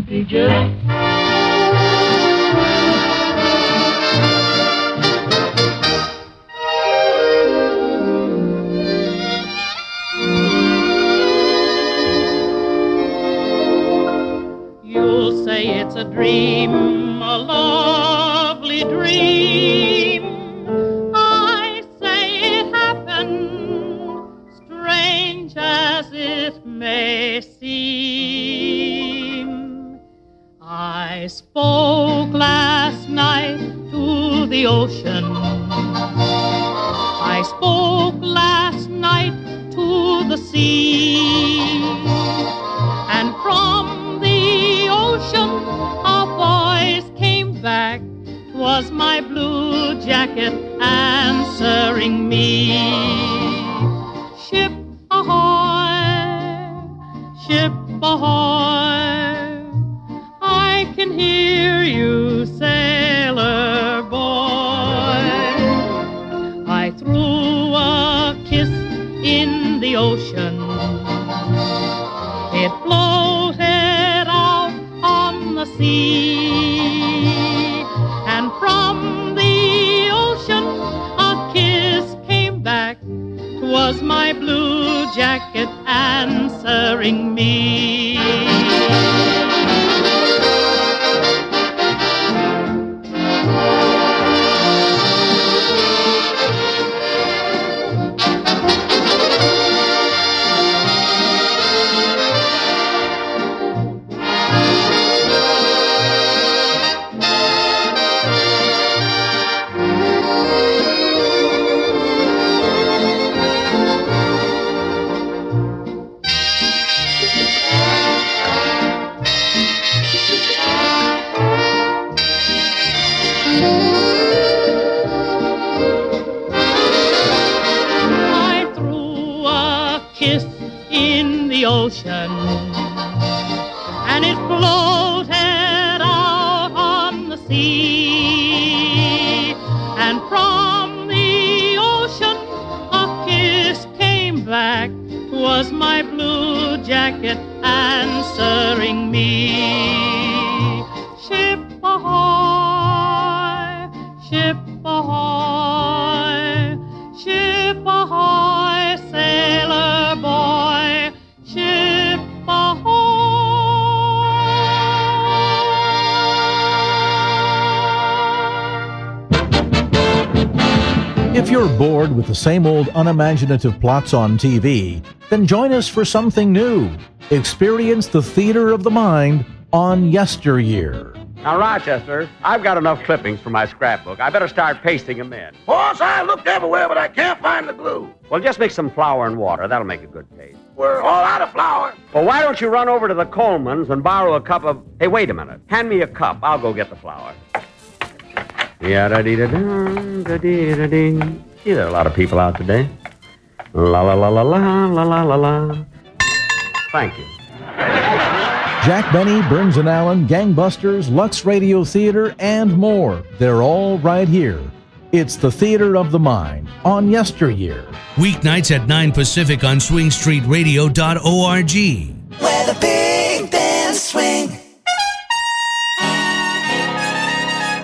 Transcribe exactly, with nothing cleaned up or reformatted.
simply just you'll say it's a dream, a lovely dream. I say it happened, strange as it may seem. I spoke last night to the ocean. I spoke last night to the sea. And from the ocean a voice came back. 'Twas my blue jacket answering me. Ship ahoy, ship ahoy, I can hear you, sailor boy. I threw a kiss in the ocean. It floated out on the sea. And from the ocean a kiss came back. 'Twas my blue jacket answering me. Ocean, and it floated out on the sea. And from the ocean a kiss came back. 'Twas my blue jacket answering me. Ship ahoy, ship ahoy, ship ahoy, sailor boy. Ship ahoy. If you're bored with the same old unimaginative plots on T V, then join us for something new. Experience the theater of the mind on Yesteryear. Now, Rochester, I've got enough clippings for my scrapbook. I better start pasting them in. Boss, I looked everywhere, but I can't find the glue. Well, just mix some flour and water. That'll make a good paste. We're all out of flour. Well, why don't you run over to the Colemans and borrow a cup of... Hey, wait a minute. Hand me a cup. I'll go get the flour. Yeah-da-dee-da-dum-da-dee-da-dee. Gee, there are a lot of people out today. La-la-la-la-la-la-la-la-la. Thank you. Jack Benny, Burns and Allen, Gangbusters, Lux Radio Theater, and more. They're all right here. It's the Theater of the Mind on Yesteryear. Weeknights at nine Pacific on swing street radio dot org.